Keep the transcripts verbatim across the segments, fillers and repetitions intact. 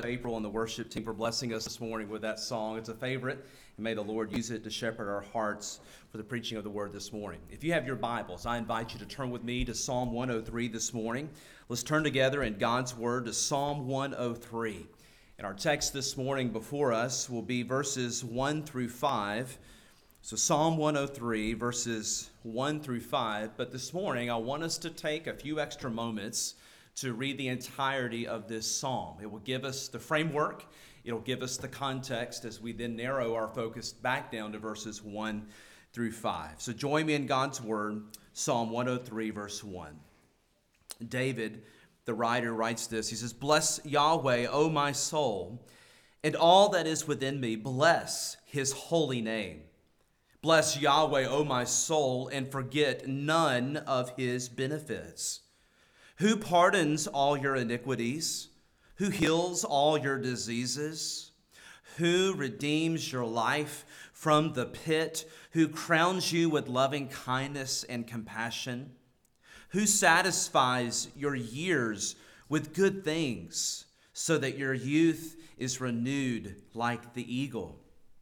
much, April and the worship team, for blessing us this morning with that song. It's a favorite, and may the Lord use it to shepherd our hearts for the preaching of the word this morning. If you have your Bibles, I invite you to turn with me to Psalm one oh three this morning. Let's turn together in God's word to Psalm one oh three. And our text this morning before us will be verses one through five. So Psalm one oh three, verses one through five. But this morning, I want us to take a few extra moments to read the entirety of this psalm. It will give us the framework. It'll give us the context as we then narrow our focus back down to verses one through five. So join me in God's word, Psalm one oh three, verse one. David, the writer, writes this. He says, "Bless Yahweh, O my soul, and all that is within me. Bless his holy name. Bless Yahweh, O my soul, and forget none of his benefits. Who pardons all your iniquities? Who heals all your diseases? Who redeems your life from the pit? Who crowns you with loving kindness and compassion? Who satisfies your years with good things so that your youth is renewed like the eagle?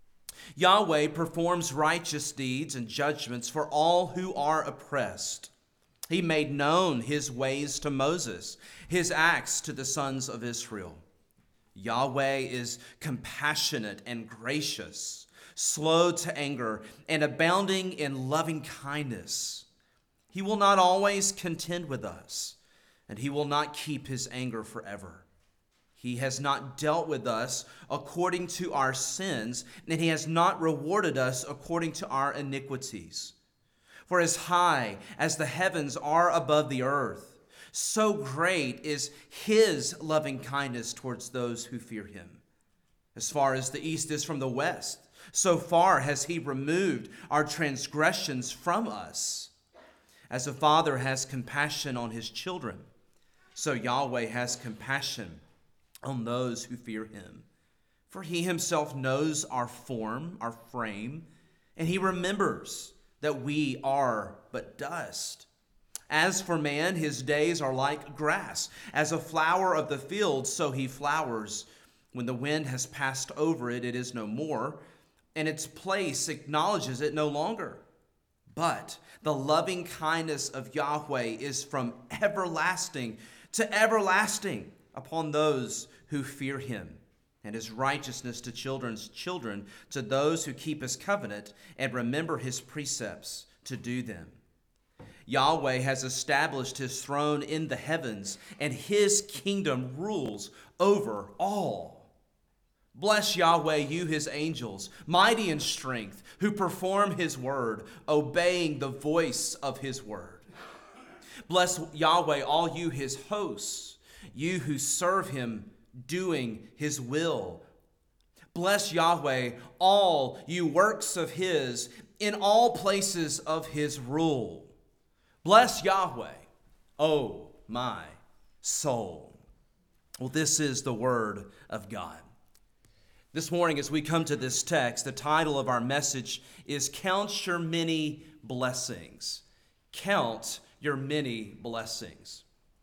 Yahweh performs righteous deeds and judgments for all who are oppressed. He made known his ways to Moses, his acts to the sons of Israel. Yahweh is compassionate and gracious, slow to anger, and abounding in loving kindness. He will not always contend with us, and he will not keep his anger forever. He has not dealt with us according to our sins, and he has not rewarded us according to our iniquities. For as high as the heavens are above the earth, so great is his loving kindness towards those who fear him. As far as the east is from the west, so far has he removed our transgressions from us. As a father has compassion on his children, so Yahweh has compassion on those who fear him. For he himself knows our form, our frame, and he remembers that we are but dust. As for man, his days are like grass. As a flower of the field, so he flowers. When the wind has passed over it, it is no more, and its place acknowledges it no longer. But the loving kindness of Yahweh is from everlasting to everlasting upon those who fear him, and his righteousness to children's children, to those who keep his covenant and remember his precepts to do them. Yahweh has established his throne in the heavens, and his kingdom rules over all. Bless Yahweh, you his angels, mighty in strength, who perform his word, obeying the voice of his word. Bless Yahweh, all you his hosts, you who serve him, doing his will. Bless Yahweh, all you works of his, in all places of his rule. Bless Yahweh, O my soul." Well, this is the word of God. This morning, as we come to this text, the title of our message is "Count Your Many Blessings." Count your many blessings.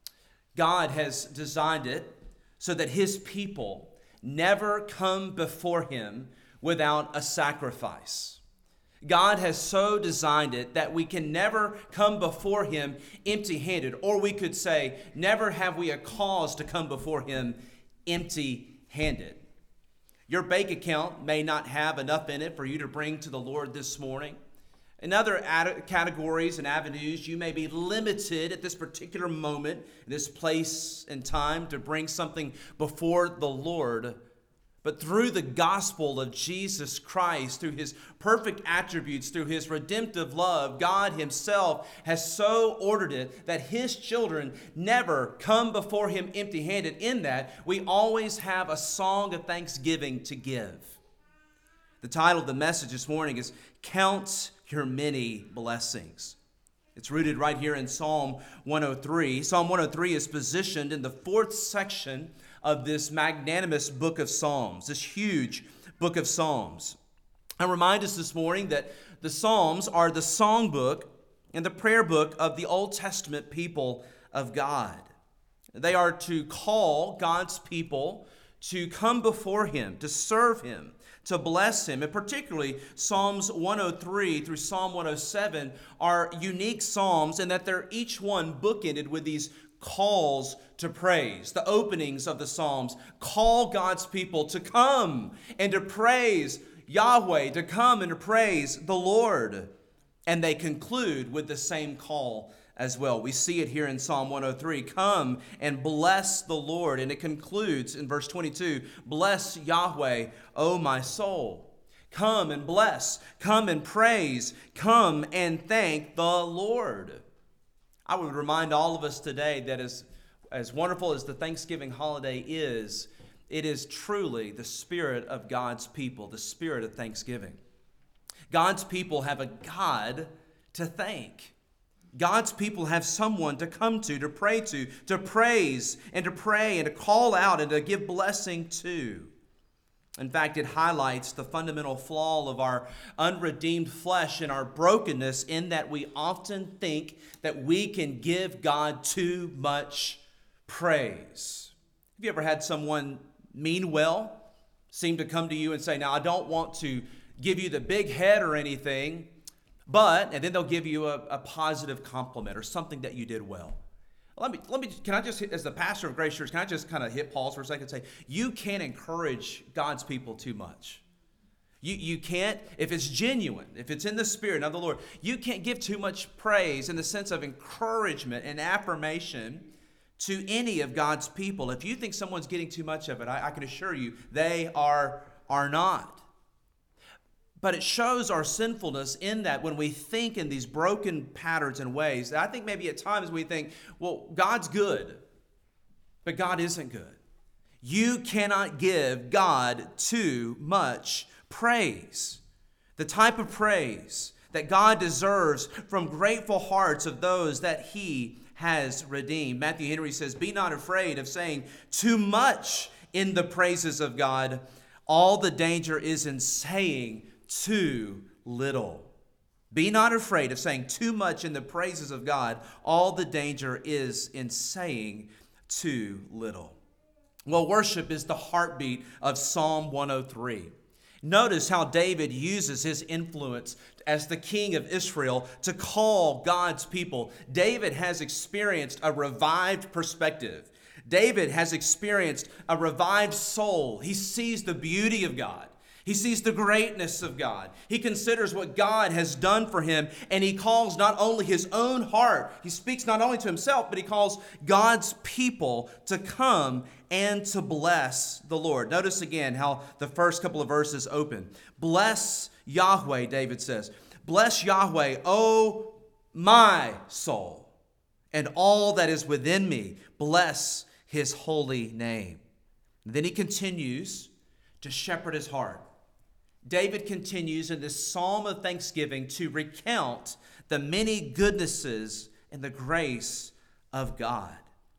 God has designed it so that his people never come before him without a sacrifice. God has so designed it that we can never come before him empty-handed, or we could say, never have we a cause to come before him empty-handed. Your bank account may not have enough in it for you to bring to the Lord this morning. In other ad- categories and avenues, you may be limited at this particular moment, this place and time, to bring something before the Lord. But through the gospel of Jesus Christ, through his perfect attributes, through his redemptive love, God himself has so ordered it that his children never come before him empty-handed, in that we always have a song of thanksgiving to give. The title of the message this morning is "Count Your Many Blessings." It's rooted right here in Psalm one oh three. Psalm one oh three is positioned in the fourth section of this magnanimous book of Psalms, this huge book of Psalms. I remind us this morning that the Psalms are the songbook and the prayer book of the Old Testament people of God. They are to call God's people to come before him, to serve him, to bless him. And particularly Psalms one oh three through Psalm one oh seven are unique psalms in that they're each one bookended with these calls to praise. The openings of the Psalms call God's people to come and to praise Yahweh, to come and to praise the Lord. And they conclude with the same call as well. We see it here in Psalm one oh three. Come and bless the Lord. And it concludes in verse twenty-two. Bless Yahweh, O my soul. Come and bless. Come and praise. Come and thank the Lord. I would remind all of us today that as, as wonderful as the Thanksgiving holiday is, it is truly the spirit of God's people, the spirit of thanksgiving. God's people have a God to thank. God's people have someone to come to, to pray to, to praise and to pray and to call out and to give blessing to. In fact, it highlights the fundamental flaw of our unredeemed flesh and our brokenness in that we often think that we can give God too much praise. Have you ever had someone mean well seem to come to you and say, now I don't want to give you the big head or anything, but, and then they'll give you a, a positive compliment or something that you did well. Let me, let me, can I just, as the pastor of Grace Church, can I just kind of hit pause for a second and say, you can't encourage God's people too much. You, you can't, if it's genuine, if it's in the Spirit of the Lord, you can't give too much praise in the sense of encouragement and affirmation to any of God's people. If you think someone's getting too much of it, I, I can assure you they are, are not. But it shows our sinfulness in that when we think in these broken patterns and ways, I think maybe at times we think, well, God's good, but God isn't good. You cannot give God too much praise. The type of praise that God deserves from grateful hearts of those that he has redeemed. Matthew Henry says, be not afraid of saying too much in the praises of God. All the danger is in saying too little. Be not afraid of saying too much in the praises of God. All the danger is in saying too little. Well, worship is the heartbeat of Psalm one oh three. Notice how David uses his influence as the king of Israel to call God's people. David has experienced a revived perspective. David has experienced a revived soul. He sees the beauty of God. He sees the greatness of God. He considers what God has done for him, and he calls not only his own heart, he speaks not only to himself, but he calls God's people to come and to bless the Lord. Notice again how the first couple of verses open. Bless Yahweh, David says. Bless Yahweh, O my soul, and all that is within me. Bless his holy name. And then he continues to shepherd his heart. David continues in this psalm of thanksgiving to recount the many goodnesses and the grace of God.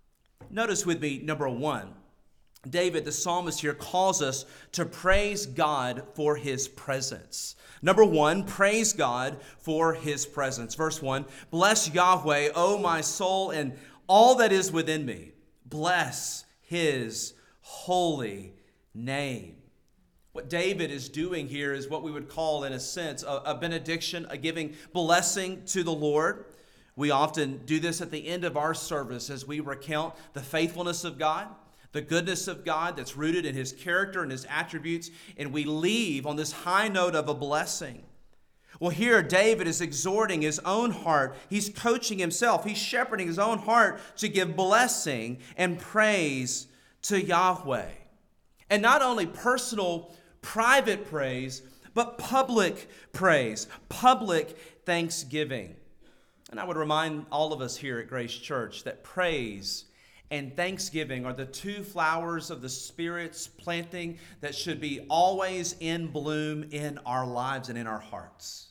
Notice with me, number one, David, the psalmist here, calls us to praise God for his presence. Number one, praise God for his presence. Verse one, bless Yahweh, O my soul, and all that is within me. Bless his holy name. What David is doing here is what we would call, in a sense, a, a benediction, a giving blessing to the Lord. We often do this at the end of our service as we recount the faithfulness of God, the goodness of God that's rooted in his character and his attributes, and we leave on this high note of a blessing. Well, here David is exhorting his own heart. He's coaching himself. He's shepherding his own heart to give blessing and praise to Yahweh. And not only personal private praise, but public praise, public thanksgiving. And I would remind all of us here at Grace Church that praise and thanksgiving are the two flowers of the Spirit's planting that should be always in bloom in our lives and in our hearts.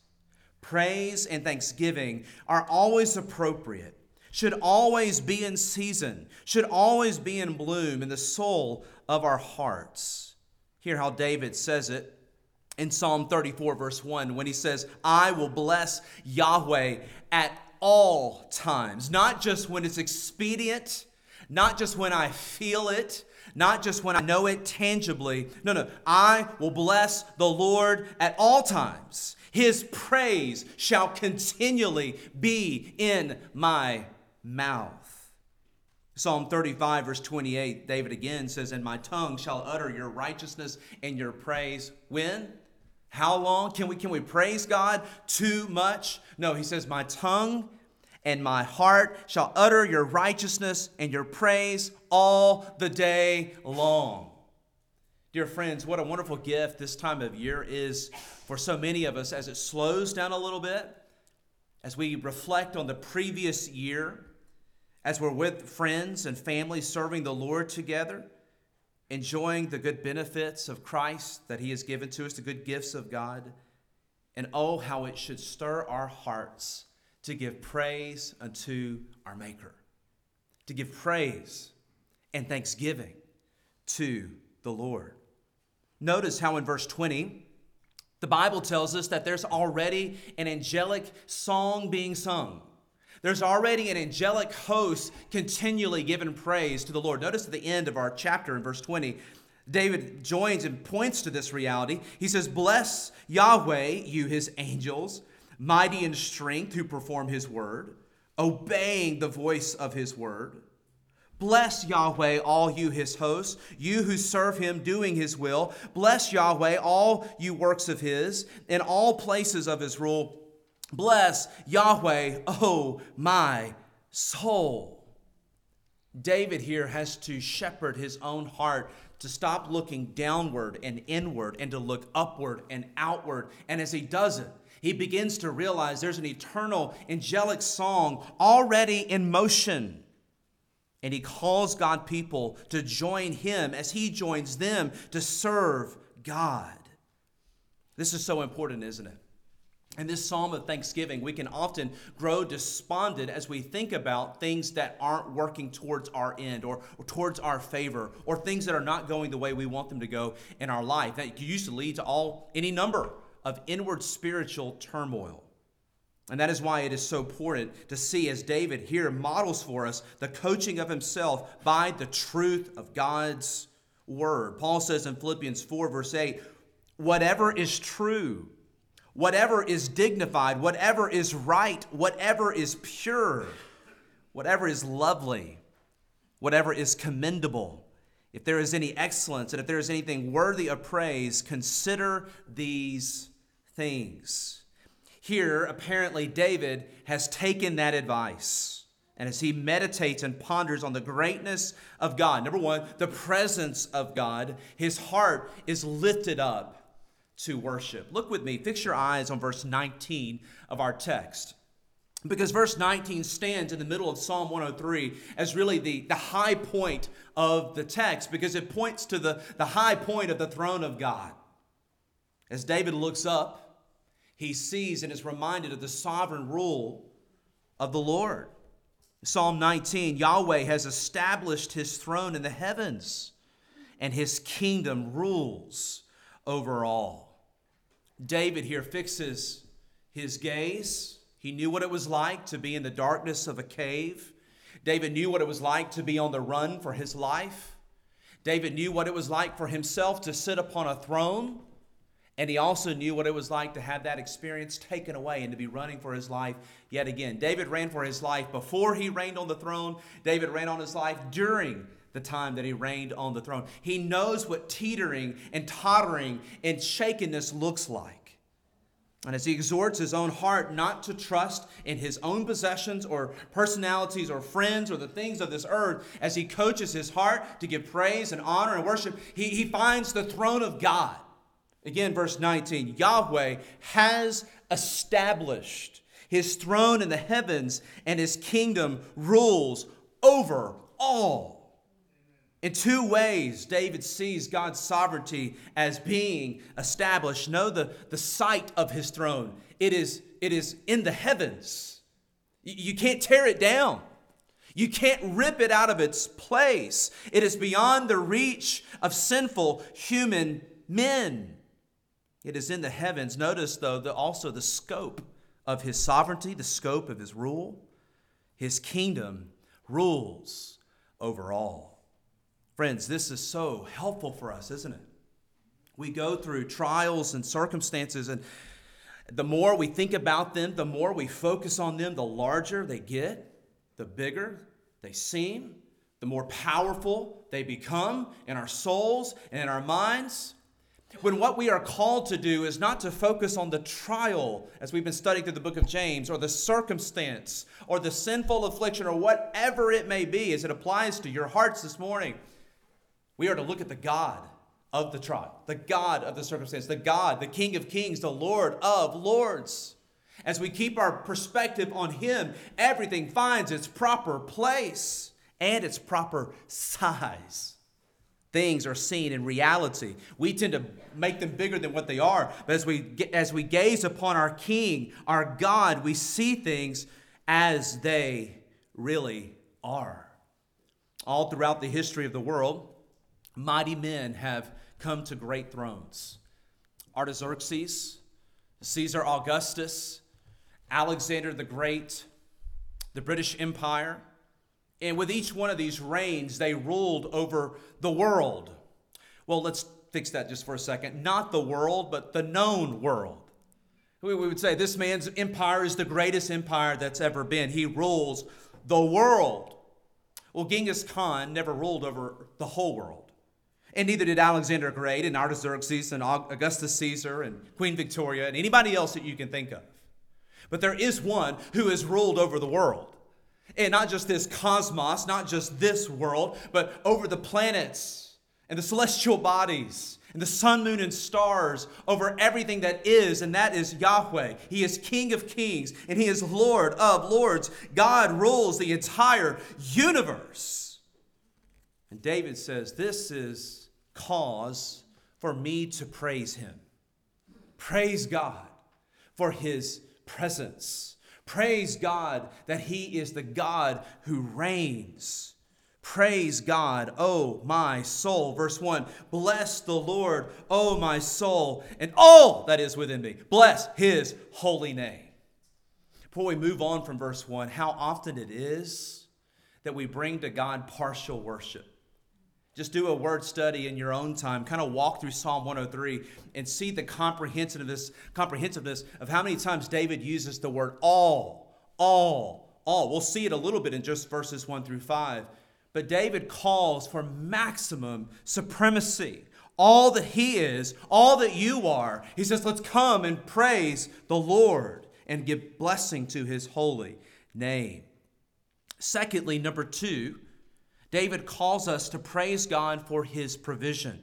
Praise and thanksgiving are always appropriate, should always be in season, should always be in bloom in the soul of our hearts. Hear how David says it in Psalm thirty-four, verse one, when he says, I will bless Yahweh at all times, not just when it's expedient, not just when I feel it, not just when I know it tangibly. No, no, I will bless the Lord at all times. His praise shall continually be in my mouth. Psalm thirty-five, verse twenty-eight, David again says, and my tongue shall utter your righteousness and your praise. When? How long? Can we, can we praise God too much? No, he says, my tongue and my heart shall utter your righteousness and your praise all the day long. Dear friends, what a wonderful gift this time of year is for so many of us as it slows down a little bit, as we reflect on the previous year, as we're with friends and family serving the Lord together, enjoying the good benefits of Christ that he has given to us, the good gifts of God. And oh, how it should stir our hearts to give praise unto our Maker, to give praise and thanksgiving to the Lord. Notice how in verse twenty, the Bible tells us that there's already an angelic song being sung. There's already an angelic host continually giving praise to the Lord. Notice at the end of our chapter in verse twenty, David joins and points to this reality. He says, bless Yahweh, you his angels, mighty in strength who perform his word, obeying the voice of his word. Bless Yahweh, all you his hosts, you who serve him doing his will. Bless Yahweh, all you works of his, in all places of his rule. Bless Yahweh, oh my soul. David here has to shepherd his own heart to stop looking downward and inward and to look upward and outward. And as he does it, he begins to realize there's an eternal angelic song already in motion. And he calls God people to join him as he joins them to serve God. This is so important, isn't it? In this psalm of thanksgiving, we can often grow despondent as we think about things that aren't working towards our end or, or towards our favor, or things that are not going the way we want them to go in our life. That used to lead to all any number of inward spiritual turmoil. And that is why it is so important to see, as David here models for us, the coaching of himself by the truth of God's word. Paul says in Philippians four, verse eight, whatever is true, whatever is dignified, whatever is right, whatever is pure, whatever is lovely, whatever is commendable, if there is any excellence and if there is anything worthy of praise, consider these things. Here, apparently, David has taken that advice. And as he meditates and ponders on the greatness of God, number one, the presence of God, his heart is lifted up to worship. Look with me, fix your eyes on verse nineteen of our text. Because verse nineteen stands in the middle of Psalm one oh three as really the, the high point of the text, because it points to the, the high point of the throne of God. As David looks up, he sees and is reminded of the sovereign rule of the Lord. Psalm nineteen, Yahweh has established his throne in the heavens, and his kingdom rules over all. David here fixes his gaze. He knew what it was like to be in the darkness of a cave. David knew what it was like to be on the run for his life. David knew what it was like for himself to sit upon a throne. And he also knew what it was like to have that experience taken away and to be running for his life yet again. David ran for his life before he reigned on the throne. David ran on his life during the time that he reigned on the throne. He knows what teetering and tottering and shakenness looks like. And as he exhorts his own heart not to trust in his own possessions or personalities or friends or the things of this earth, as he coaches his heart to give praise and honor and worship, he, he finds the throne of God. Again, verse nineteen, Yahweh has established his throne in the heavens, and his kingdom rules over all. In two ways, David sees God's sovereignty as being established. Know the, the site of his throne. It is, it is in the heavens. You, you can't tear it down. You can't rip it out of its place. It is beyond the reach of sinful human men. It is in the heavens. Notice, though, the, also the scope of his sovereignty, the scope of his rule. His kingdom rules over all. Friends, this is so helpful for us, isn't it? We go through trials and circumstances, and the more we think about them, the more we focus on them, the larger they get, the bigger they seem, the more powerful they become in our souls and in our minds. When what we are called to do is not to focus on the trial, as we've been studying through the book of James, or the circumstance, or the sinful affliction, or whatever it may be as it applies to your hearts this morning, we are to look at the God of the trial, the God of the circumstance, the God, the King of kings, the Lord of lords. As we keep our perspective on Him, everything finds its proper place and its proper size. Things are seen in reality. We tend to make them bigger than what they are. But as we, as we gaze upon our King, our God, we see things as they really are. All throughout the history of the world, mighty men have come to great thrones. Artaxerxes, Caesar Augustus, Alexander the Great, the British Empire. And with each one of these reigns, they ruled over the world. Well, let's fix that just for a second. Not the world, but the known world. We would say this man's empire is the greatest empire that's ever been. He rules the world. Well, Genghis Khan never ruled over the whole world. And neither did Alexander the Great and Artaxerxes and Augustus Caesar and Queen Victoria and anybody else that you can think of. But there is one who has ruled over the world. And not just this cosmos, not just this world, but over the planets and the celestial bodies and the sun, moon, and stars, over everything that is, and that is Yahweh. He is King of kings, and He is Lord of lords. God rules the entire universe. And David says, this is cause for me to praise Him. Praise God for His presence. Praise God that He is the God who reigns. Praise God, O my soul. Verse one, bless the Lord, O my soul, and all that is within me. Bless His holy name. Before we move on from verse one, how often it is that we bring to God partial worship. Just do a word study in your own time. Kind of walk through Psalm one oh three and see the comprehensiveness, comprehensiveness of how many times David uses the word all, all, all. We'll see it a little bit in just verses one through five. But David calls for maximum supremacy. All that he is, all that you are. He says, let's come and praise the Lord and give blessing to His holy name. Secondly, number two, David calls us to praise God for His provision.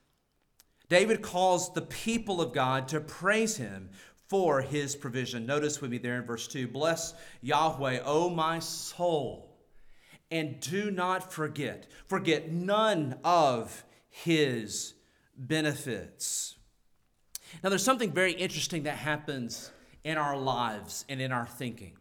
David calls the people of God to praise Him for His provision. Notice with me there in verse two, bless Yahweh, O my soul, and do not forget, forget none of His benefits. Now there's something very interesting that happens in our lives and in our thinking.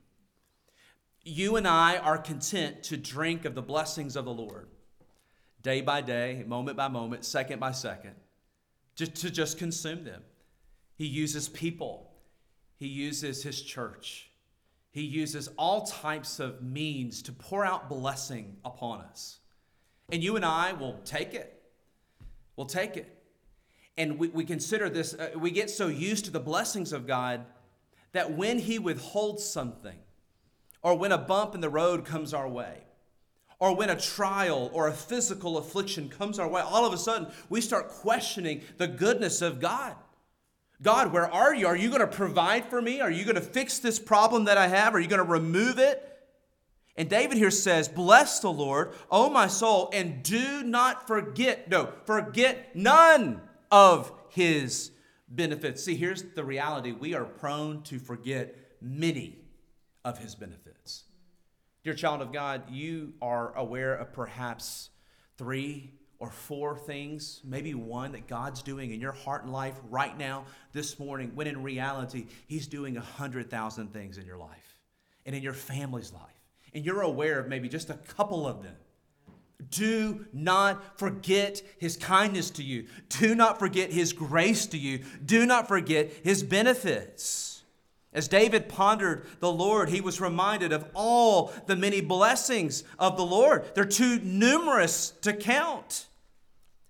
You and I are content to drink of the blessings of the Lord day by day, moment by moment, second by second, just to just consume them. He uses people. He uses His church. He uses all types of means to pour out blessing upon us. And you and I will take it. We'll take it. And we, we consider this, uh, we get so used to the blessings of God that when He withholds something, or when a bump in the road comes our way, or when a trial or a physical affliction comes our way, all of a sudden we start questioning the goodness of God. God, where are you? Are you going to provide for me? Are you going to fix this problem that I have? Are you going to remove it? And David here says, bless the Lord, O my soul, and do not forget, no, forget none of His benefits. See, here's the reality. We are prone to forget many of His benefits. Dear child of God, you are aware of perhaps three or four things, maybe one that God's doing in your heart and life right now, this morning, when in reality, He's doing a hundred thousand things in your life and in your family's life. And you're aware of maybe just a couple of them. Do not forget His kindness to you. Do not forget His grace to you. Do not forget His benefits. As David pondered the Lord, he was reminded of all the many blessings of the Lord. They're too numerous to count.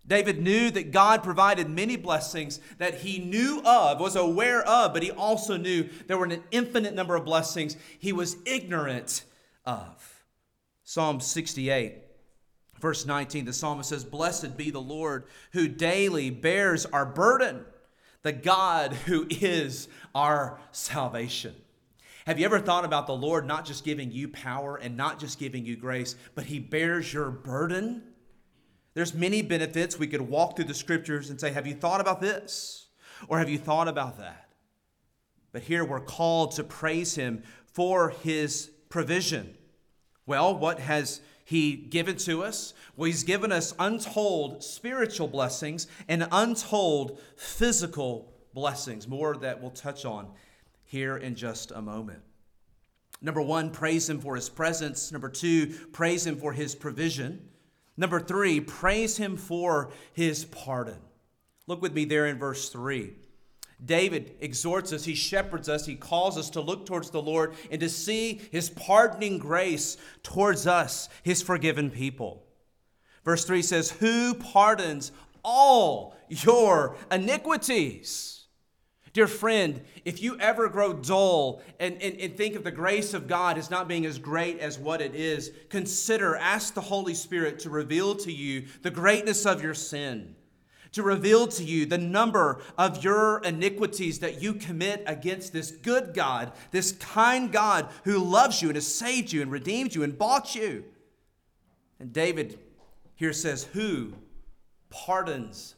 David knew that God provided many blessings that he knew of, was aware of, but he also knew there were an infinite number of blessings he was ignorant of. Psalm sixty-eight, verse nineteen, the psalmist says, "Blessed be the Lord who daily bears our burden, the God who is our salvation." Have you ever thought about the Lord not just giving you power and not just giving you grace, but he bears your burden? There's many benefits. We could walk through the scriptures and say, have you thought about this? Or have you thought about that? But here we're called to praise him for his provision. Well, what has he given to us? Well, he's given us untold spiritual blessings and untold physical blessings. More that we'll touch on here in just a moment. Number one, praise him for his presence. Number two, praise him for his provision. Number three, praise him for his pardon. Look with me there in verse three. David exhorts us, he shepherds us, he calls us to look towards the Lord and to see his pardoning grace towards us, his forgiven people. Verse three says, "Who pardons all your iniquities?" Dear friend, if you ever grow dull and, and, and think of the grace of God as not being as great as what it is, consider, ask the Holy Spirit to reveal to you the greatness of your sin, to reveal to you the number of your iniquities that you commit against this good God, this kind God who loves you and has saved you and redeemed you and bought you. And David here says, "Who pardons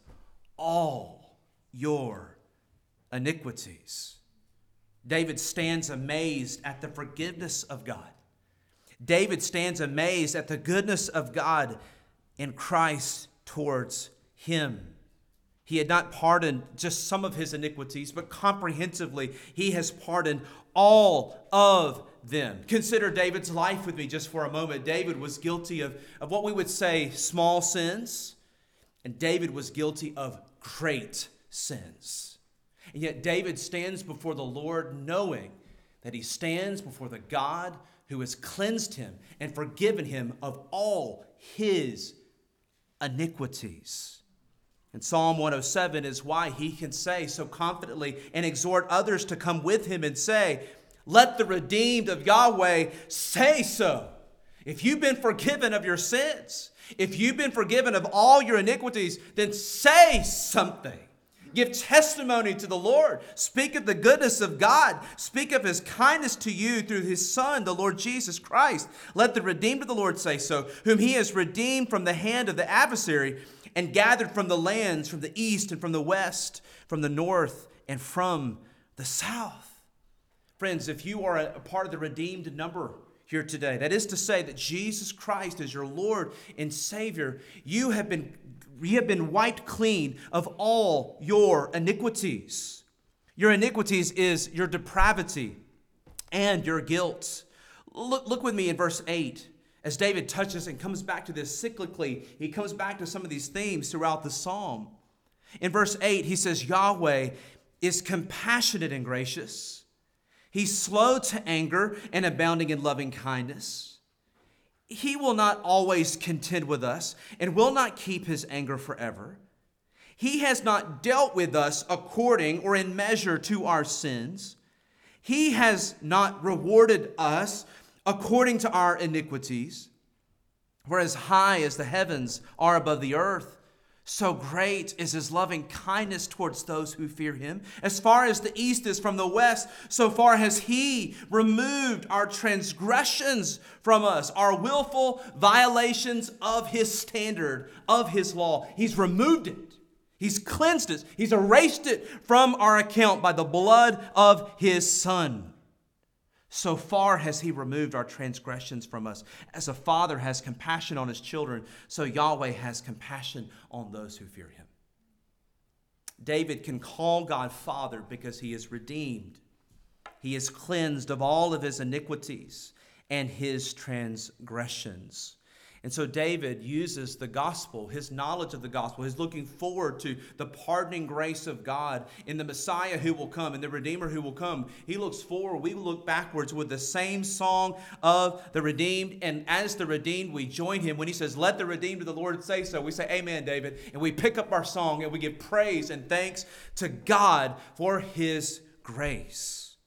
all your iniquities?" David stands amazed at the forgiveness of God. David stands amazed at the goodness of God in Christ towards him. He had not pardoned just some of his iniquities, but comprehensively, he has pardoned all of them. Consider David's life with me just for a moment. David was guilty of, of what we would say small sins, and David was guilty of great sins. And yet David stands before the Lord knowing that he stands before the God who has cleansed him and forgiven him of all his iniquities. And Psalm one oh seven is why he can say so confidently and exhort others to come with him and say, "Let the redeemed of Yahweh say so." If you've been forgiven of your sins, if you've been forgiven of all your iniquities, then say something. Give testimony to the Lord. Speak of the goodness of God. Speak of his kindness to you through his Son, the Lord Jesus Christ. Let the redeemed of the Lord say so, whom he has redeemed from the hand of the adversary and gathered from the lands, from the east and from the west, from the north and from the south. Friends, if you are a part of the redeemed number here today, that is to say that Jesus Christ is your Lord and Savior, you have been You have been wiped clean of all your iniquities. Your iniquities is your depravity and your guilt. Look, look with me in verse eight. As David touches and comes back to this cyclically, he comes back to some of these themes throughout the psalm. In verse eight, he says, Yahweh is compassionate and gracious. He's slow to anger and abounding in loving kindness. He will not always contend with us and will not keep his anger forever. He has not dealt with us according or in measure to our sins. He has not rewarded us according to our iniquities. For as high as the heavens are above the earth, so great is his loving kindness towards those who fear him. As far as the east is from the west, so far has he removed our transgressions from us, our willful violations of his standard, of his law. He's removed it. He's cleansed it. He's erased it from our account by the blood of his Son. So far has he removed our transgressions from us. As a father has compassion on his children, so Yahweh has compassion on those who fear him. David can call God Father because he is redeemed. He is cleansed of all of his iniquities and his transgressions. And so David uses the gospel, his knowledge of the gospel, his looking forward to the pardoning grace of God in the Messiah who will come and the Redeemer who will come. He looks forward. We look backwards with the same song of the redeemed. And as the redeemed, we join him. When he says, let the redeemed of the Lord say so, we say, amen, David. And we pick up our song and we give praise and thanks to God for his grace.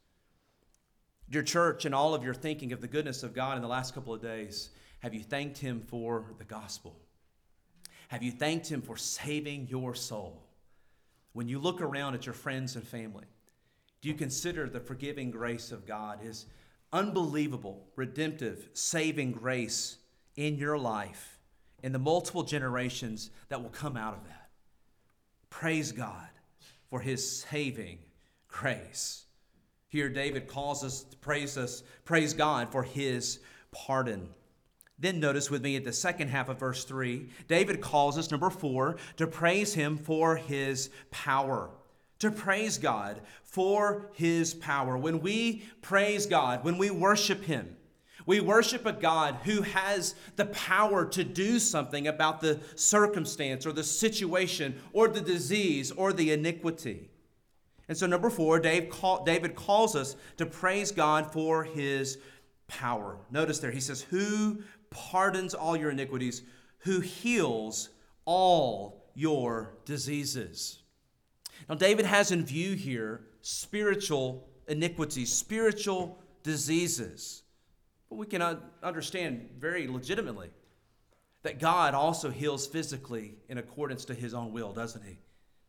Dear church, in all of your thinking of the goodness of God in the last couple of days, have you thanked him for the gospel? Have you thanked him for saving your soul? When you look around at your friends and family, do you consider the forgiving grace of God, his unbelievable, redemptive, saving grace in your life and the multiple generations that will come out of that? Praise God for his saving grace. Here David calls us to praise us, praise God for his pardon. Then notice with me at the second half of verse three, David calls us, number four, to praise him for his power. To praise God for his power. When we praise God, when we worship him, we worship a God who has the power to do something about the circumstance or the situation or the disease or the iniquity. And so number four, Dave call, David calls us to praise God for his power. Notice there, he says, who pardons all your iniquities, who heals all your diseases. Now, David has in view here spiritual iniquities, spiritual diseases. But we can understand very legitimately that God also heals physically in accordance to his own will, doesn't he?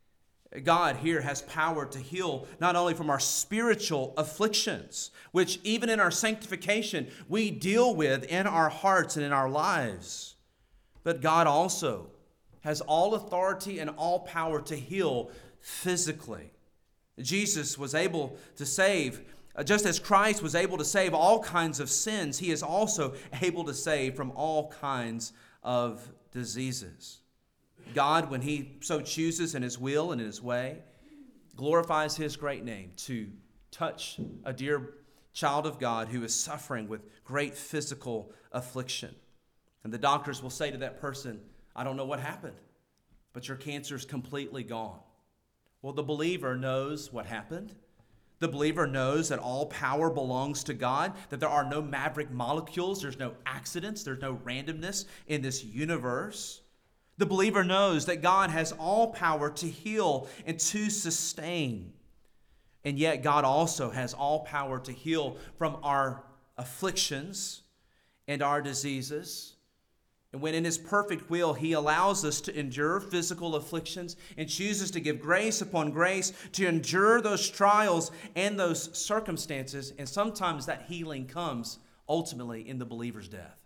God here has power to heal not only from our spiritual afflictions, which even in our sanctification we deal with in our hearts and in our lives, but God also has all authority and all power to heal physically. Jesus was able to save, just as Christ was able to save all kinds of sins, he is also able to save from all kinds of diseases. God, when he so chooses in his will and in his way, glorifies his great name to touch a dear child of God who is suffering with great physical affliction. And the doctors will say to that person, I don't know what happened, but your cancer is completely gone. Well, the believer knows what happened. The believer knows that all power belongs to God, that there are no maverick molecules, there's no accidents, there's no randomness in this universe. The believer knows that God has all power to heal and to sustain. And yet God also has all power to heal from our afflictions and our diseases. And when in his perfect will he allows us to endure physical afflictions and chooses to give grace upon grace to endure those trials and those circumstances, and sometimes that healing comes ultimately in the believer's death.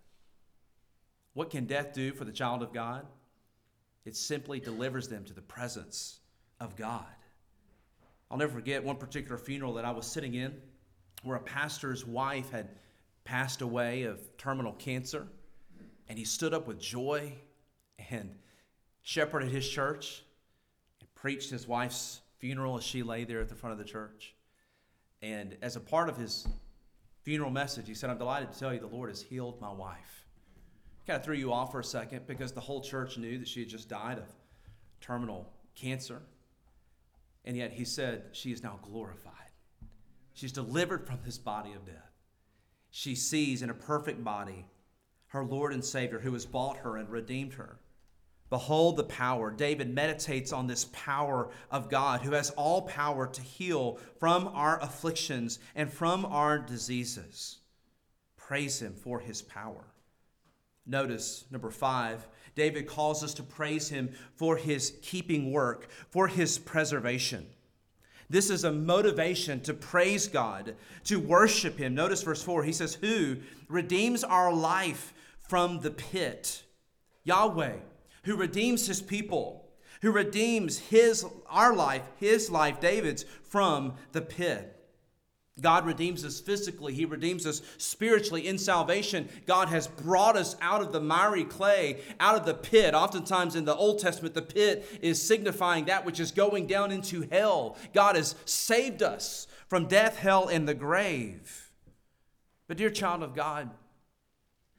What can death do for the child of God? It simply delivers them to the presence of God. I'll never forget one particular funeral that I was sitting in where a pastor's wife had passed away of terminal cancer, and he stood up with joy and shepherded his church and preached his wife's funeral as she lay there at the front of the church. And as a part of his funeral message, he said, I'm delighted to tell you the Lord has healed my wife. Kind of threw you off for a second because the whole church knew that she had just died of terminal cancer. And yet he said, she is now glorified. She's delivered from this body of death. She sees in a perfect body her Lord and Savior who has bought her and redeemed her. Behold the power. David meditates on this power of God who has all power to heal from our afflictions and from our diseases. Praise him for his power. Notice, number five, David calls us to praise him for his keeping work, for his preservation. This is a motivation to praise God, to worship him. Notice verse four, he says, who redeems our life from the pit? Yahweh, who redeems his people, who redeems his, our life, his life, David's, from the pit. God redeems us physically. He redeems us spiritually. In salvation, God has brought us out of the miry clay, out of the pit. Oftentimes in the Old Testament, the pit is signifying that which is going down into hell. God has saved us from death, hell, and the grave. But dear child of God,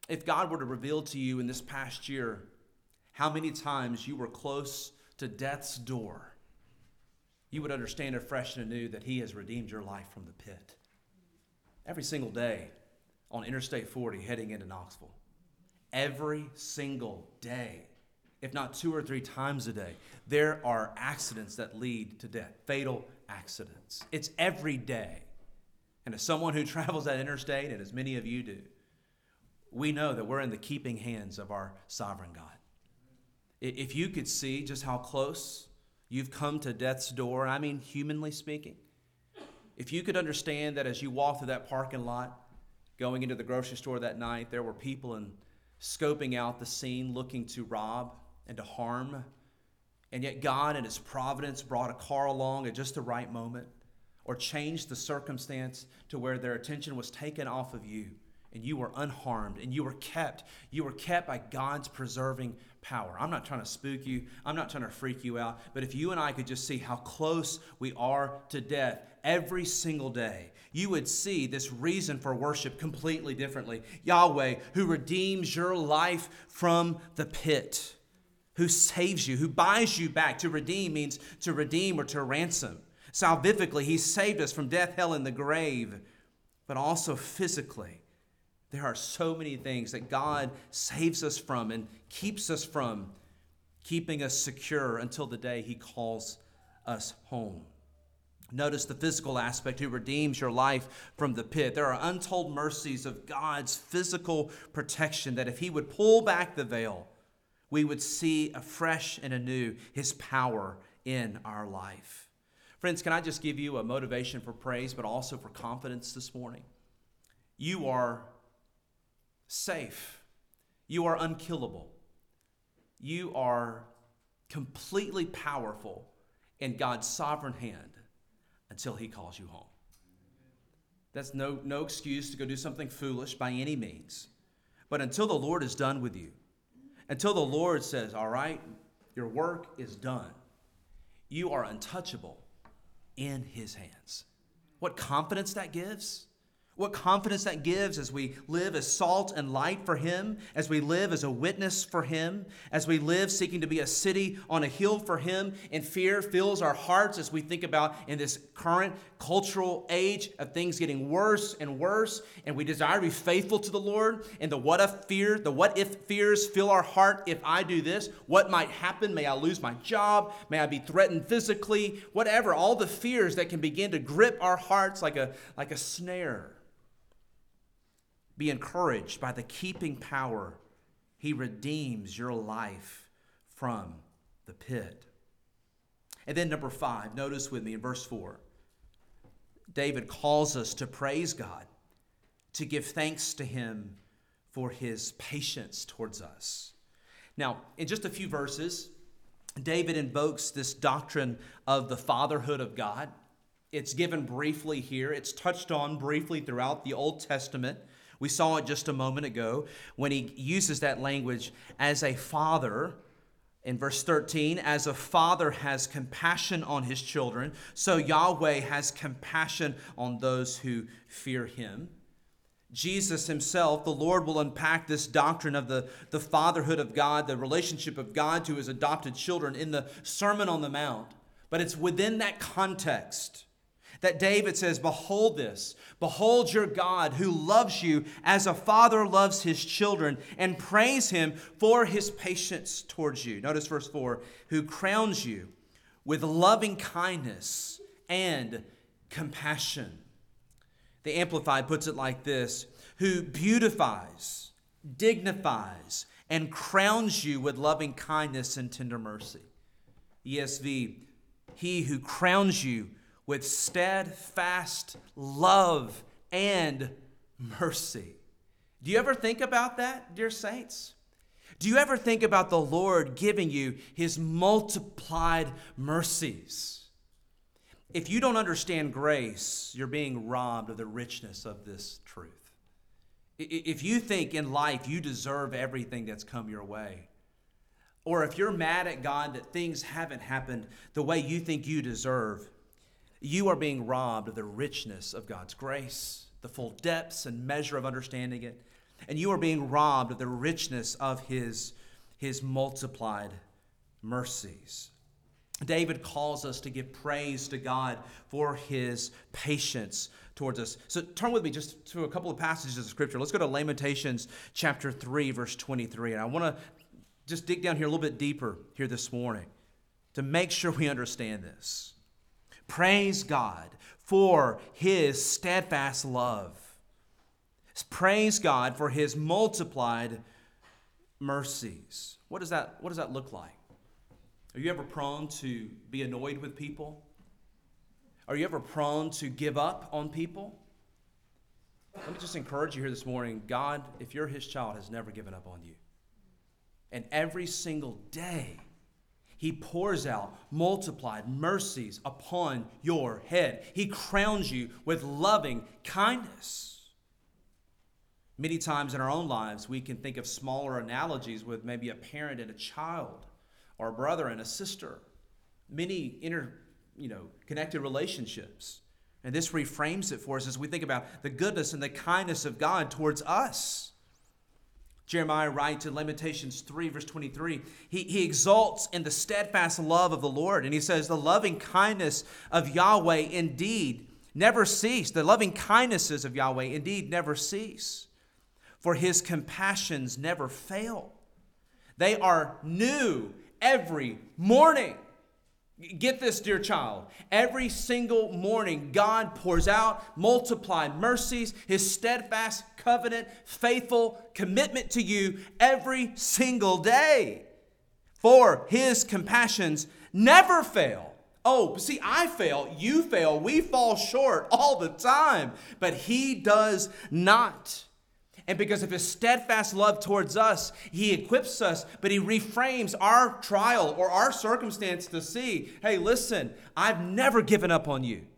If God were to reveal to you in this past year how many times you were close to death's door, you would understand afresh and anew that He has redeemed your life from the pit. Every single day on Interstate forty heading into Knoxville, every single day, if not two or three times a day, there are accidents that lead to death, fatal accidents. It's every day. And as someone who travels that interstate, and as many of you do, we know that we're in the keeping hands of our sovereign God. If you could see just how close you've come to death's door, I mean humanly speaking, if you could understand that as you walk through that parking lot, going into the grocery store that night, there were people in, scoping out the scene, looking to rob and to harm, and yet God in His providence brought a car along at just the right moment, or changed the circumstance to where their attention was taken off of you, and you were unharmed, and you were kept. You were kept by God's preserving power. I'm not trying to spook you. I'm not trying to freak you out. But if you and I could just see how close we are to death every single day, you would see this reason for worship completely differently. Yahweh, who redeems your life from the pit, who saves you, who buys you back. To redeem means to redeem or to ransom. Salvifically, He saved us from death, hell, and the grave, but also physically. There are so many things that God saves us from and keeps us from, keeping us secure until the day He calls us home. Notice the physical aspect, who redeems your life from the pit. There are untold mercies of God's physical protection that if He would pull back the veil, we would see afresh and anew His power in our life. Friends, can I just give you a motivation for praise, but also for confidence this morning? You are safe. You are unkillable. You are completely powerful in God's sovereign hand until He calls you home. That's no, no excuse to go do something foolish by any means. But until the Lord is done with you, until the Lord says, all right, your work is done, you are untouchable in His hands. What confidence that gives? What confidence that gives as we live as salt and light for Him, as we live as a witness for Him, as we live seeking to be a city on a hill for Him, and fear fills our hearts as we think about in this current cultural age of things getting worse and worse, and we desire to be faithful to the Lord, and the what if fear, the what if fears fill our heart. If I do this, what might happen? May I lose my job? May I be threatened physically? Whatever, all the fears that can begin to grip our hearts like a, like a snare. Be encouraged by the keeping power. He redeems your life from the pit. And then number five, notice with me in verse four, David calls us to praise God, to give thanks to Him for His patience towards us. Now, in just a few verses, David invokes this doctrine of the fatherhood of God. It's given briefly here. It's touched on briefly throughout the Old Testament. We saw it just a moment ago when he uses that language as a father. In verse thirteen, as a father has compassion on his children, so Yahweh has compassion on those who fear Him. Jesus Himself, the Lord, will unpack this doctrine of the, the fatherhood of God, the relationship of God to His adopted children in the Sermon on the Mount. But it's within that context that David says, behold this, behold your God who loves you as a father loves his children, and praise Him for His patience towards you. Notice verse four, who crowns you with loving kindness and compassion. The Amplified puts it like this, who beautifies, dignifies, and crowns you with loving kindness and tender mercy. E S V, He who crowns you with steadfast love and mercy. Do you ever think about that, dear saints? Do you ever think about the Lord giving you His multiplied mercies? If you don't understand grace, you're being robbed of the richness of this truth. If you think in life you deserve everything that's come your way, or if you're mad at God that things haven't happened the way you think you deserve, you are being robbed of the richness of God's grace, the full depths and measure of understanding it. and you are being robbed of the richness of his, his multiplied mercies. David calls us to give praise to God for his patience towards us. So turn with me just to a couple of passages of Scripture. Let's go to Lamentations chapter three, verse twenty-three. And I want to just dig down here a little bit deeper here this morning to make sure we understand this. Praise God for his steadfast love. Praise God for his multiplied mercies. What does that, what does that look like? Are you ever prone to be annoyed with people? Are you ever prone to give up on people? Let me just encourage you here this morning. God, if you're his child, has never given up on you. And every single day, he pours out multiplied mercies upon your head. He crowns you with loving kindness. Many times in our own lives, we can think of smaller analogies with maybe a parent and a child, or a brother and a sister. Many inter, you know, connected relationships. And this reframes it for us as we think about the goodness and the kindness of God towards us. Jeremiah writes in Lamentations three, verse twenty-three, he, he exalts in the steadfast love of the Lord. And he says, the loving kindness of Yahweh indeed never cease. The loving kindnesses of Yahweh indeed never cease. For his compassions never fail. They are new every morning. Get this, dear child. Every single morning, God pours out multiplied mercies, his steadfast covenant, faithful commitment to you every single day. For his compassions never fail. Oh, see, I fail, you fail, we fall short all the time, but he does not. And because of his steadfast love towards us, he equips us, but he reframes our trial or our circumstance to see, hey, listen, I've never given up on you.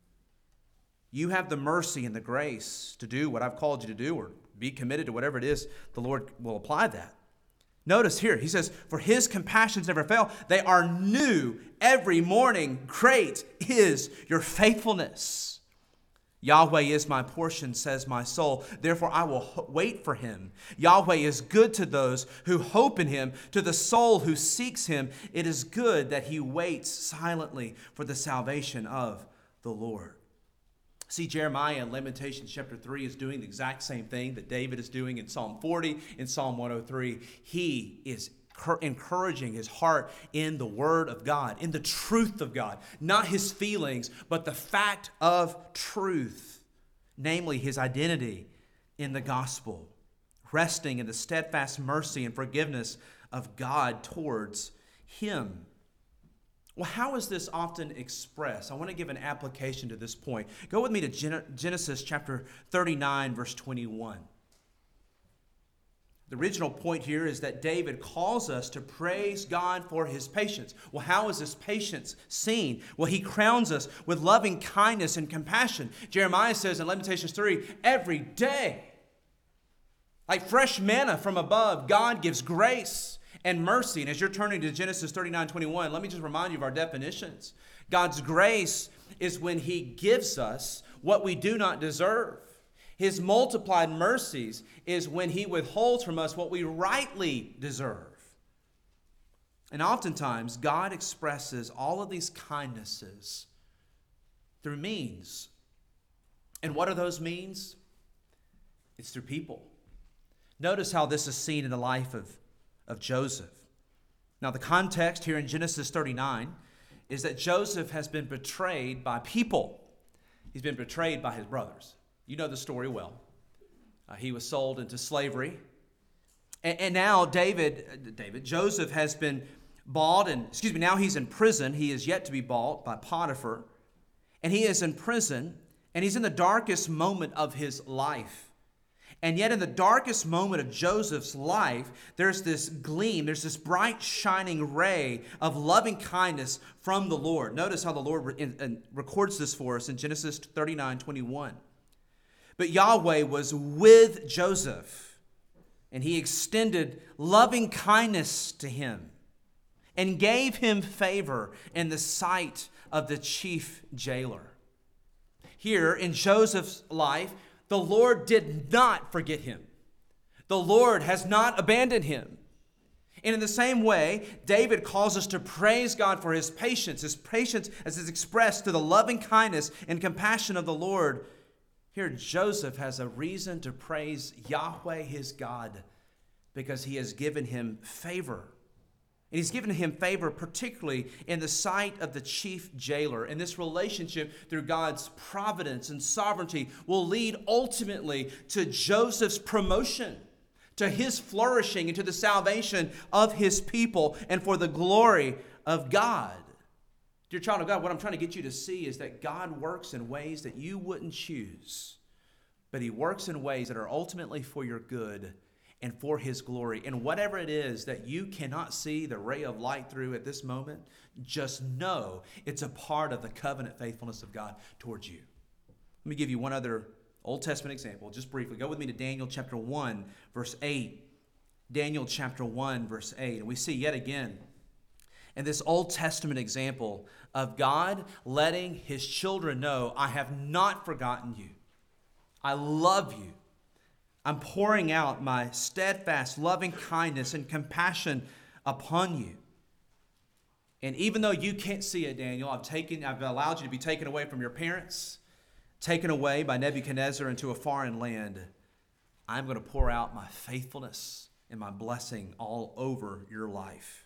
You have the mercy and the grace to do what I've called you to do, or be committed to whatever it is the Lord will apply that. Notice here, he says, for his compassions never fail. They are new every morning. Great is your faithfulness. Yahweh is my portion, says my soul. Therefore, I will ho- wait for him. Yahweh is good to those who hope in him. To the soul who seeks him, it is good that he waits silently for the salvation of the Lord. See, Jeremiah in Lamentations chapter three is doing the exact same thing that David is doing in Psalm forty, in Psalm one oh three. He is encouraging his heart in the word of God, in the truth of God, not his feelings, but the fact of truth, namely his identity in the gospel, resting in the steadfast mercy and forgiveness of God towards him. Well, how is this often expressed? I want to give an application to this point. Go with me to Genesis chapter thirty-nine, verse twenty-one. The original point here is that David calls us to praise God for his patience. Well, how is this patience seen? Well, he crowns us with loving kindness and compassion. Jeremiah says in Lamentations three, every day, like fresh manna from above, God gives grace and mercy. And as you're turning to Genesis thirty-nine twenty-one, let me just remind you of our definitions. God's grace is when he gives us what we do not deserve. His multiplied mercies is when he withholds from us what we rightly deserve. And oftentimes, God expresses all of these kindnesses through means. And what are those means? It's through people. Notice how this is seen in the life of, of Joseph. Now, the context here in Genesis thirty-nine is that Joseph has been betrayed by people. He's been betrayed by his brothers. You know the story well. Uh, he was sold into slavery. And, and now David, uh, David, Joseph has been bought and, excuse me, now he's in prison. He is yet to be bought by Potiphar. And he is in prison, and he's in the darkest moment of his life. And yet in the darkest moment of Joseph's life, there's this gleam, there's this bright shining ray of loving kindness from the Lord. Notice how the Lord re- in, in, records this for us in Genesis thirty-nine twenty-one. But Yahweh was with Joseph, and he extended loving kindness to him and gave him favor in the sight of the chief jailer. Here in Joseph's life, the Lord did not forget him. The Lord has not abandoned him. And in the same way, David calls us to praise God for his patience, his patience as is expressed through the loving kindness and compassion of the Lord. Here, Joseph has a reason to praise Yahweh, his God, because he has given him favor. And he's given him favor particularly in the sight of the chief jailer. And this relationship through God's providence and sovereignty will lead ultimately to Joseph's promotion, to his flourishing, and to the salvation of his people, and for the glory of God. Dear child of God, what I'm trying to get you to see is that God works in ways that you wouldn't choose, but he works in ways that are ultimately for your good and for his glory. And whatever it is that you cannot see the ray of light through at this moment, just know it's a part of the covenant faithfulness of God towards you. Let me give you one other Old Testament example, just briefly. Go with me to Daniel chapter one, verse eight. Daniel chapter one, verse eight. And we see yet again in this Old Testament example of God letting his children know, I have not forgotten you. I love you. I'm pouring out my steadfast loving kindness and compassion upon you. And even though you can't see it, Daniel, I've taken, I've allowed you to be taken away from your parents, taken away by Nebuchadnezzar into a foreign land. I'm going to pour out my faithfulness and my blessing all over your life.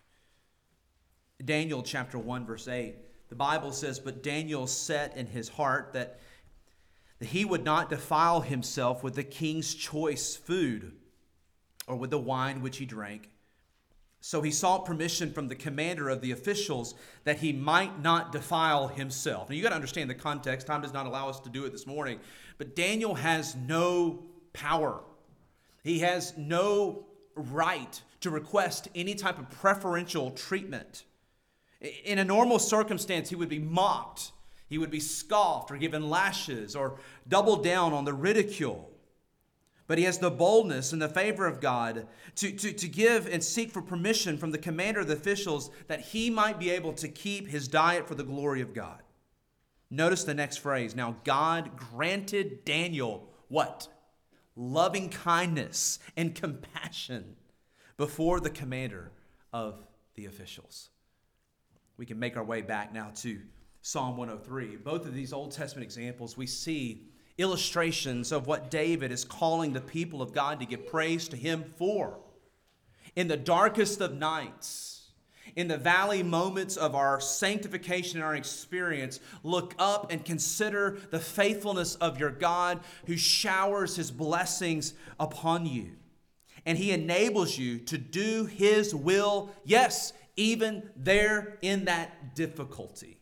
Daniel chapter one, verse eight, the Bible says, but Daniel set in his heart that that he would not defile himself with the king's choice food or with the wine which he drank. So he sought permission from the commander of the officials that he might not defile himself. Now you got to understand the context. Time does not allow us to do it this morning. But Daniel has no power. He has no right to request any type of preferential treatment. In a normal circumstance, he would be mocked. He would be scoffed or given lashes or doubled down on the ridicule. But he has the boldness and the favor of God to, to, to give and seek for permission from the commander of the officials that he might be able to keep his diet for the glory of God. Notice the next phrase. Now God granted Daniel what? Loving kindness and compassion before the commander of the officials. We can make our way back now to Psalm one oh three. Both of these Old Testament examples, we see illustrations of what David is calling the people of God to give praise to him for. In the darkest of nights, in the valley moments of our sanctification and our experience, look up and consider the faithfulness of your God who showers his blessings upon you. And he enables you to do his will, yes, even there in that difficulty.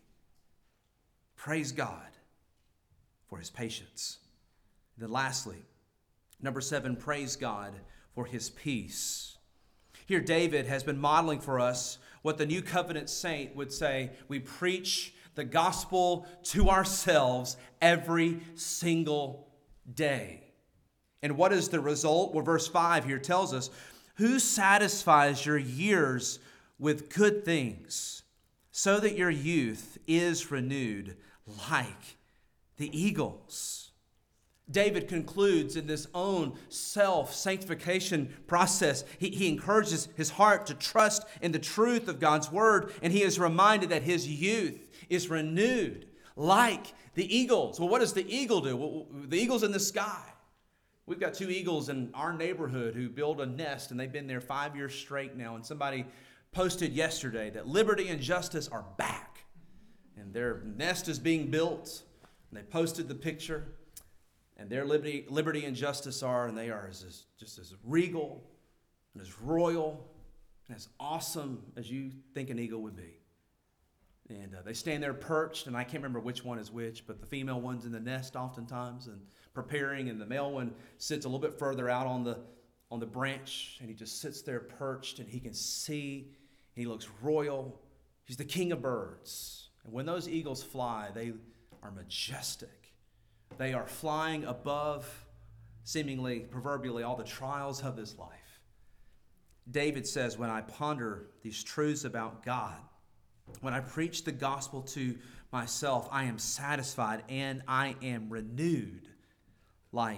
Praise God for his patience. And then lastly, number seven, praise God for his peace. Here David has been modeling for us what the New Covenant saint would say: we preach the gospel to ourselves every single day. And what is the result? Well, verse five here tells us, who satisfies your years with good things, so that your youth is renewed like the eagles. David concludes in this own self-sanctification process. He, he encourages his heart to trust in the truth of God's word, and he is reminded that his youth is renewed like the eagles. Well, what does the eagle do? Well, the eagle's in the sky. We've got two eagles in our neighborhood who build a nest, and they've been there five years straight now, and somebody posted yesterday that liberty and justice are back. And their nest is being built. And they posted the picture. And their liberty, liberty and justice are, and they are as, as, just as regal and as royal and as awesome as you think an eagle would be. And uh, they stand there perched, and I can't remember which one is which, but the female one's in the nest oftentimes and preparing, and the male one sits a little bit further out on the on the branch, and he just sits there perched, and he can see, and he looks royal. He's the king of birds. And when those eagles fly, they are majestic. They are flying above, seemingly, proverbially, all the trials of this life. David says, when I ponder these truths about God, when I preach the gospel to myself, I am satisfied and I am renewed like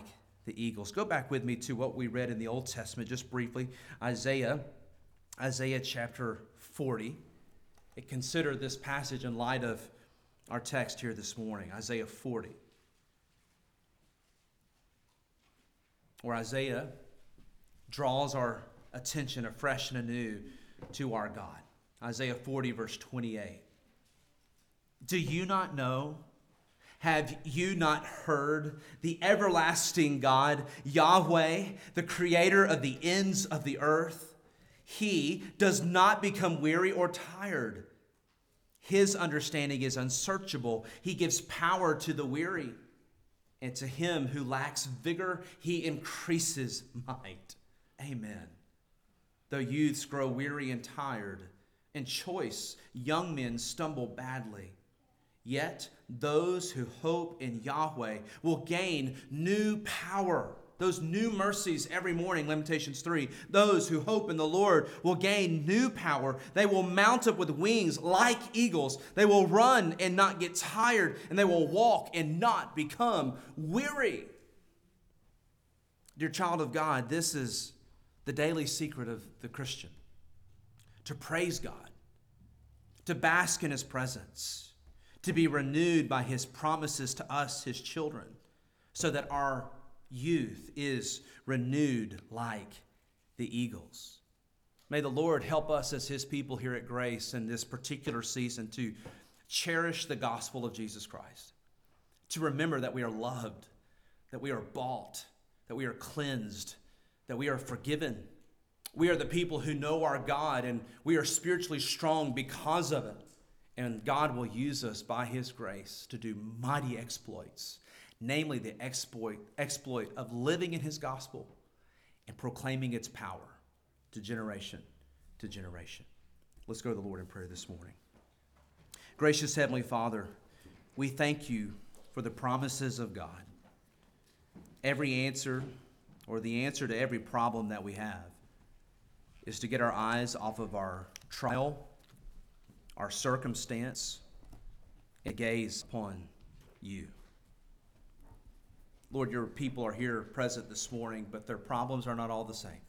the eagles. Go back with me to what we read in the Old Testament just briefly. Isaiah, Isaiah chapter forty. And consider this passage in light of our text here this morning, Isaiah forty. Where Isaiah draws our attention afresh and anew to our God. Isaiah forty, verse twenty-eight. Do you not know? Have you not heard? The everlasting God, Yahweh, the creator of the ends of the earth, he does not become weary or tired. His understanding is unsearchable. He gives power to the weary, and to him who lacks vigor, he increases might. Amen. Though youths grow weary and tired, and choice young men stumble badly, yet those who hope in Yahweh will gain new power. Those new mercies every morning, Lamentations three. Those who hope in the Lord will gain new power. They will mount up with wings like eagles. They will run and not get tired, and they will walk and not become weary. Dear child of God, this is the daily secret of the Christian. To praise God, to bask in his presence, to be renewed by his promises to us, his children, so that our youth is renewed like the eagles. May the Lord help us as his people here at Grace in this particular season to cherish the gospel of Jesus Christ, to remember that we are loved, that we are bought, that we are cleansed, that we are forgiven. We are the people who know our God, and we are spiritually strong because of it. And God will use us by his grace to do mighty exploits, namely the exploit, exploit of living in his gospel and proclaiming its power to generation to generation. Let's go to the Lord in prayer this morning. Gracious Heavenly Father, we thank you for the promises of God. Every answer, or the answer to every problem that we have, is to get our eyes off of our trial, our circumstance, and gaze upon you. Lord, your people are here present this morning, but their problems are not all the same.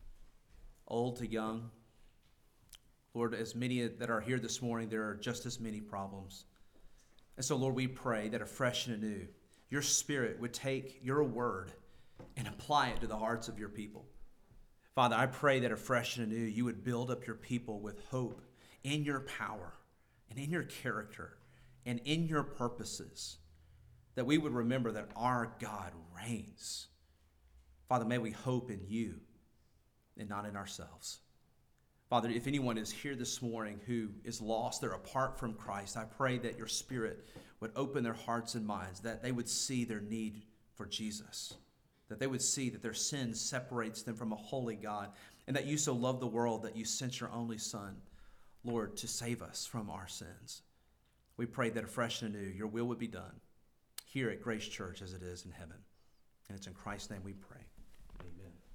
Old to young. Lord, as many that are here this morning, there are just as many problems. And so, Lord, we pray that afresh and anew, your Spirit would take your word and apply it to the hearts of your people. Father, I pray that afresh and anew, you would build up your people with hope in your power and in your character and in your purposes, that we would remember that our God reigns. Father, may we hope in you and not in ourselves. Father, if anyone is here this morning who is lost, they're apart from Christ, I pray that your Spirit would open their hearts and minds, that they would see their need for Jesus, that they would see that their sin separates them from a holy God, and that you so loved the world that you sent your only Son, Lord, to save us from our sins. We pray that afresh and anew, your will would be done here at Grace Church as it is in heaven. And it's in Christ's name we pray. Amen.